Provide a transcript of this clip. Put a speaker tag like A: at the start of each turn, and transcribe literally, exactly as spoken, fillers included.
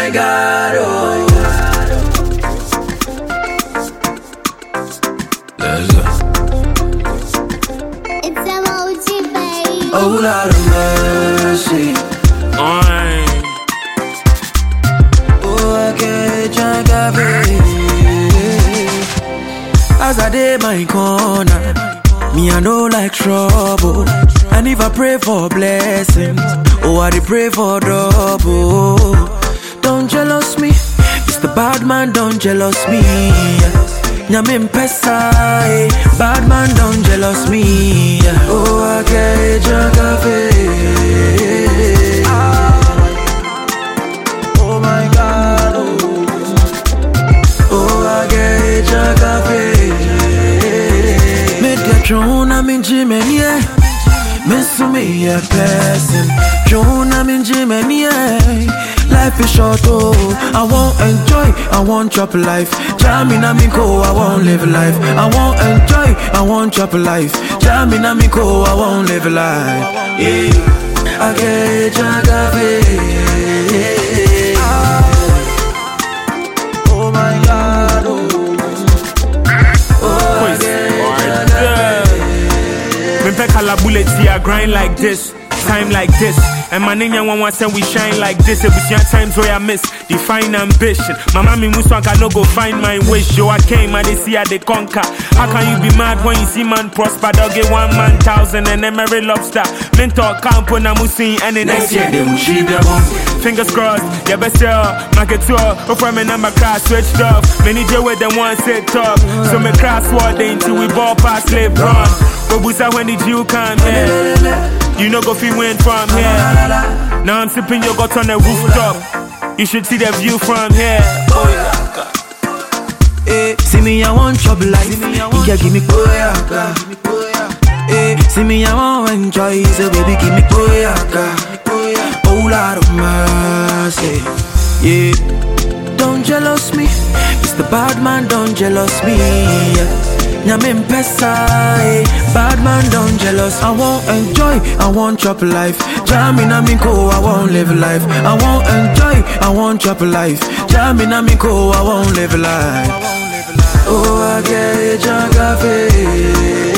A: my God, oh. Let's go.
B: It's M O G, baby.
A: Oh, Lord of mercy.
C: Aye.
A: Oh, I can't drink of it. As I did my corner, me I know like trouble. And if I pray for blessings, oh I dey pray for double. Don't jealous me, Mister Bad Man, don't jealous me. Nyamin pesa, eh. Bad man, don't jealous me. Oh I can't drink of it. Oh my God, oh, oh I can't drink of it. Make the throne, I'm in Jimmy, yeah. Miss me a person, Joan, I'm in Jimmy, yeah. Life is short, oh, I won't enjoy, I won't chop life. Jamming at me go, I won't live life. I won't enjoy, I won't chop life. Jamming at me go, I won't live life. Yeah, I get jagabe. Oh my God, oh, oh I get jagabe.
C: Me pe kala bullets here, grind like this, time like this. And my nigga one one say we shine like this. It was your times where I miss, define ambition. My mommy muswank I no go find my wish. Yo I came, I they see how they conquer. How can you be mad when you see man prosper? Dog get one man thousand and then marry lobster. Mentor camp on a musin and the next year they will sheep them. Fingers crossed, yeah best sell, market tour. Before me number class switched off. Many J with them one set top. So me crossword until we ball past slave run. But busa when did you come here? You know go feel win from here. Now I'm sipping yogurt on the rooftop. You should see the view from here. Oh yeah.
A: Hey, see me I want trouble life. You can give me koyaka. Hey, see me I want enjoy. So baby give me koyaka. Oh Lord of mercy. Yeah. Don't jealous me, Mister Bad Man, don't jealous me. Nyamin pesa, eh. Bad man, don't jealous. I won't enjoy, I won't chop life. Jamming at me go, I won't live life. I won't enjoy, I won't chop life. Jamming at me go, I won't live life. Oh, I get jagabe.